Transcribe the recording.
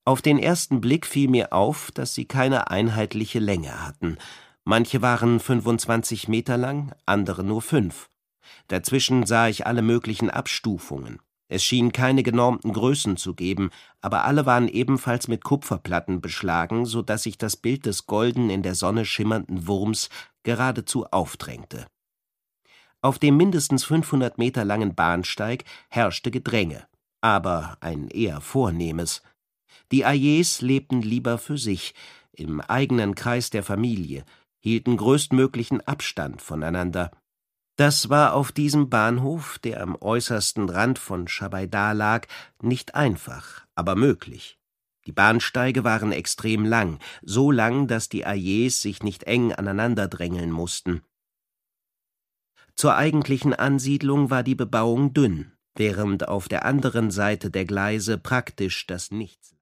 Auf den ersten Blick fiel mir auf, dass sie keine einheitliche Länge hatten. Manche waren 25 Meter lang, andere nur 5. Dazwischen sah ich alle möglichen Abstufungen. Es schien keine genormten Größen zu geben, aber alle waren ebenfalls mit Kupferplatten beschlagen, so dass sich das Bild des golden in der Sonne schimmernden Wurms geradezu aufdrängte. Auf dem mindestens 500 Meter langen Bahnsteig herrschte Gedränge, aber ein eher vornehmes. Die Ayés lebten lieber für sich, im eigenen Kreis der Familie, hielten größtmöglichen Abstand voneinander. Das war auf diesem Bahnhof, der am äußersten Rand von Chabaida lag, nicht einfach, aber möglich. Die Bahnsteige waren extrem lang, so lang, dass die Ayés sich nicht eng aneinander drängeln mussten. Zur eigentlichen Ansiedlung war die Bebauung dünn, während auf der anderen Seite der Gleise praktisch das Nichts